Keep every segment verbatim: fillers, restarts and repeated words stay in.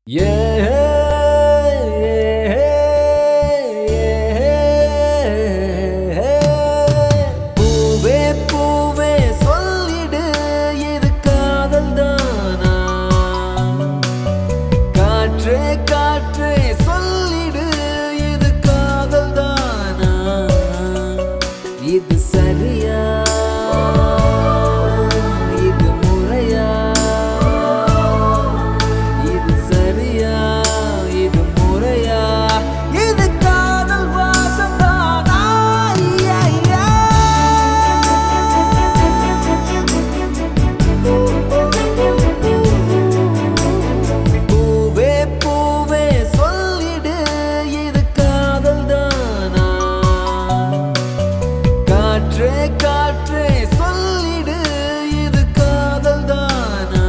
பூவே பூவே சொல்லிடு இது காதல் தானா? காற்றே காற்றே சொல்லிடு இது காதல் தானா? இது சரியா இது முறையா? இது சரியா இது முறையா? இது காதல் வாசம் தானா? பூவே பூவே சொல்லிடு இது காதல் தானா? காற்றே காற்றே சொல்லிடு இது காதல் தானா?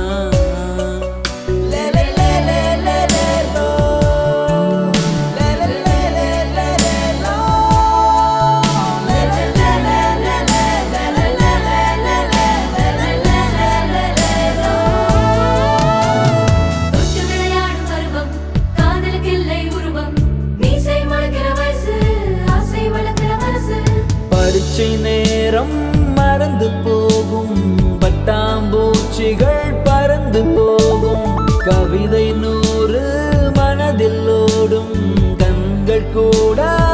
தொட்டு விளையாடும் பருவம் காதலுக்கில்லை உருவம் மீசை முளைக்கிற வயசு ஆசை வளர்க்கிற மனசு பரீட்சை நேரம் மறந்து போகும் பட்டாம்பூச்சிகள் பறந்து போகும் கவிதை நூறு மனதில் ஓடும் கண்கள் கூட